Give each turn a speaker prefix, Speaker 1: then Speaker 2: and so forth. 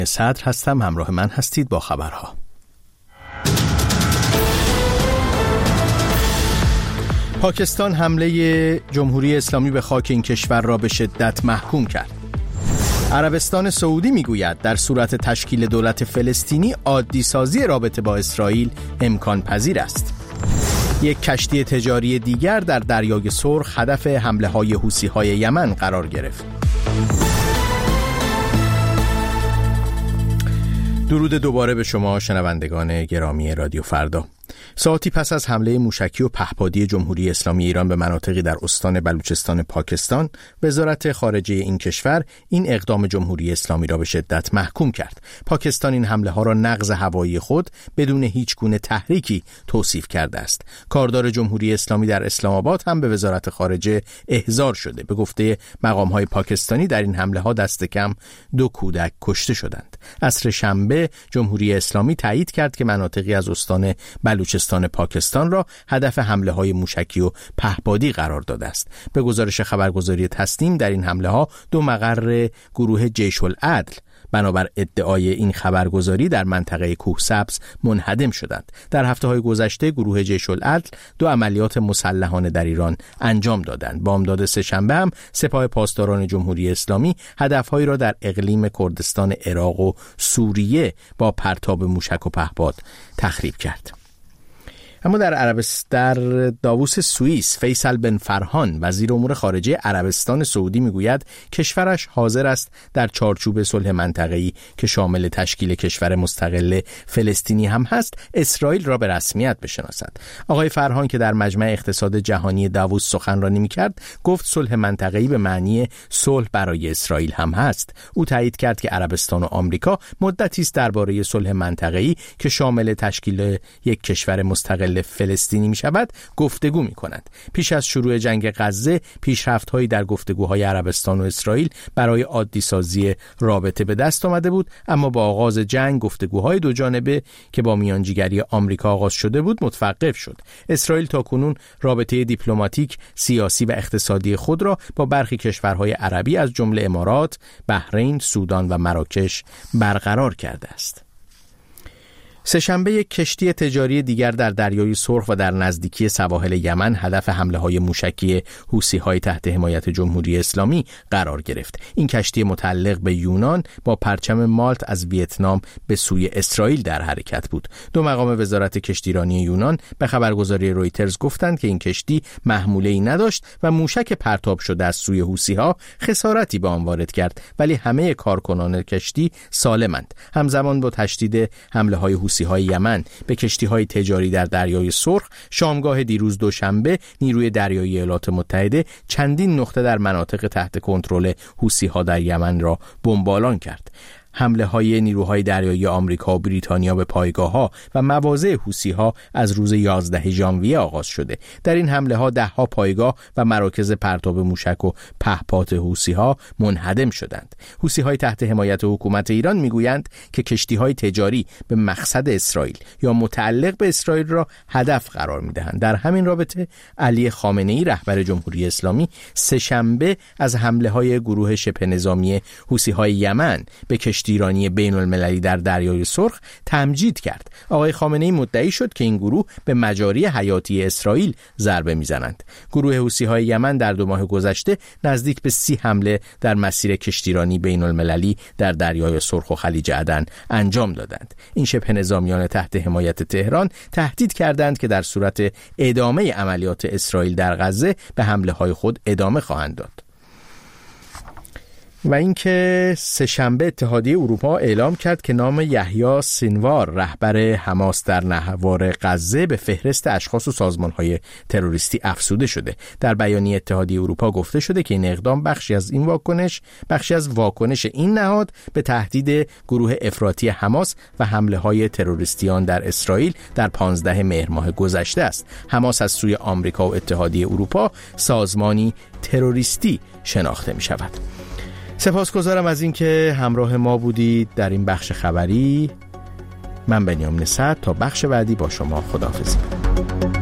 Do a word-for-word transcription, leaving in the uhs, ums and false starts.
Speaker 1: صدر هستم، همراه من هستید با خبرها. پاکستان حمله جمهوری اسلامی به خاک این کشور را به شدت محکوم کرد. عربستان سعودی میگوید در صورت تشکیل دولت فلسطینی عادی سازی رابطه با اسرائیل امکان پذیر است. یک کشتی تجاری دیگر در دریای سرخ هدف حمله های حوثی های یمن قرار گرفت. درود دوباره به شما شنوندگان گرامی رادیو فردا. ساعتی پس از حمله موشکی و پهپادی جمهوری اسلامی ایران به مناطقی در استان بلوچستان پاکستان، وزارت خارجه این کشور این اقدام جمهوری اسلامی را به شدت محکوم کرد. پاکستان این حمله ها را نقض هوایی خود بدون هیچ گونه تحریکی توصیف کرده است. کاردار جمهوری اسلامی در اسلام آباد هم به وزارت خارجه احضار شده. به گفته مقام های پاکستانی در این حمله ها دست کم دو کودک کشته شدند. عصر شنبه جمهوری اسلامی تایید کرد که مناطقی از استان بلوچستان پاکستان را هدف حمله های موشکی و پهپادی قرار داده است. به گزارش خبرگزاری تسنیم در این حمله ها دو مقر گروه جیش العدل بنابر ادعای این خبرگزاری در منطقه کوهسبز منهدم شدند. در هفته‌های گذشته گروه جیش العدل دو عملیات مسلحانه در ایران انجام دادند. بامداد سه‌شنبه هم سپاه پاسداران جمهوری اسلامی هدف‌هایی را در اقلیم کردستان عراق و سوریه با پرتاب موشک و پهپاد تخریب کرد. اما در عربستان در داووس سوئیس فیصل بن فرهان وزیر امور خارجه عربستان سعودی میگوید کشورش حاضر است در چارچوب صلح منطقه‌ای که شامل تشکیل کشور مستقل فلسطینی هم هست اسرائیل را به رسمیت بشناسد. آقای فرهان که در مجمع اقتصاد جهانی داووس سخنرانی میکرد گفت صلح منطقه‌ای به معنی صلح برای اسرائیل هم هست. او تایید کرد که عربستان و آمریکا مدتی است درباره صلح منطقه‌ای که شامل تشکیل یک کشور مستقل فلسطینی می شود گفتگو می کند. پیش از شروع جنگ غزه پیشرفت‌هایی در گفتگوهای عربستان و اسرائیل برای عادی سازی رابطه به دست آمده بود، اما با آغاز جنگ گفتگوهای دو جانبه که با میانجیگری آمریکا آغاز شده بود متوقف شد. اسرائیل تاکنون رابطه دیپلماتیک، سیاسی و اقتصادی خود را با برخی کشورهای عربی از جمله امارات، بحرین، سودان و مراکش برقرار کرده است. سه‌شنبه یک کشتی تجاری دیگر در دریای سرخ و در نزدیکی سواحل یمن هدف حمله‌های موشکی حوثی‌های تحت حمایت جمهوری اسلامی قرار گرفت. این کشتی متعلق به یونان با پرچم مالت از ویتنام به سوی اسرائیل در حرکت بود. دو مقام وزارت کشتیرانی یونان به خبرگزاری رویترز گفتند که این کشتی محموله‌ای نداشت و موشک پرتاب شده از سوی حوثی‌ها خسارتی به آن وارد کرد، ولی همه کارکنان کشتی سالمند. همزمان با تشدید حمله‌های حوثی‌های یمن به کشتی‌های تجاری در دریای سرخ، شامگاه دیروز دوشنبه نیروی دریایی ایالات متحده چندین نقطه در مناطق تحت کنترل حوثی‌ها در یمن را بمباران کرد. حمله های نیروهای دریایی آمریکا و بریتانیا به پایگاه‌ها و مواضع حوثی‌ها از روز یازدهم ژانویه آغاز شده. در این حمله ها ده ها پایگاه و مراکز پرتاب موشک و پهپاد حوثی‌ها منهدم شدند. حوثی‌های تحت حمایت حکومت ایران میگویند که کشتی‌های تجاری به مقصد اسرائیل یا متعلق به اسرائیل را هدف قرار می‌دهند. در همین رابطه علی خامنه‌ای رهبر جمهوری اسلامی سه‌شنبه از حمله‌های گروه شبه نظامی حوثی‌های یمن به کشتیرانی بین المللی در دریای سرخ تمجید کرد. آقای خامنه‌ای مدعی شد که این گروه به مجاری حیاتی اسرائیل ضربه میزنند. گروه حوثی‌های یمن در دو ماه گذشته نزدیک به سی حمله در مسیر کشتیرانی بین المللی در دریای سرخ و خلیج عدن انجام دادند. این شبه نظامیان تحت حمایت تهران تهدید کردند که در صورت ادامه عملیات اسرائیل در غزه به حمله‌های خود ادامه خواهند داد. و اینکه سه‌شنبه اتحادیه اروپا اعلام کرد که نام یحیی سینوار رهبر حماس در نهوار غزه به فهرست اشخاص و سازمان‌های تروریستی افزوده شده. در بیانیه اتحادیه اروپا گفته شده که این اقدام بخشی از این واکنش بخشی از واکنش این نهاد به تهدید گروه افراطی حماس و حمله‌های تروریستیان در اسرائیل در پانزدهم مهر ماه گذشته است. حماس از سوی آمریکا و اتحادیه اروپا سازمانی تروریستی شناخته می‌شود. سپاسگزارم از اینکه همراه ما بودید در این بخش خبری. من بنیامین صدر تا بخش بعدی با شما خداحافظی.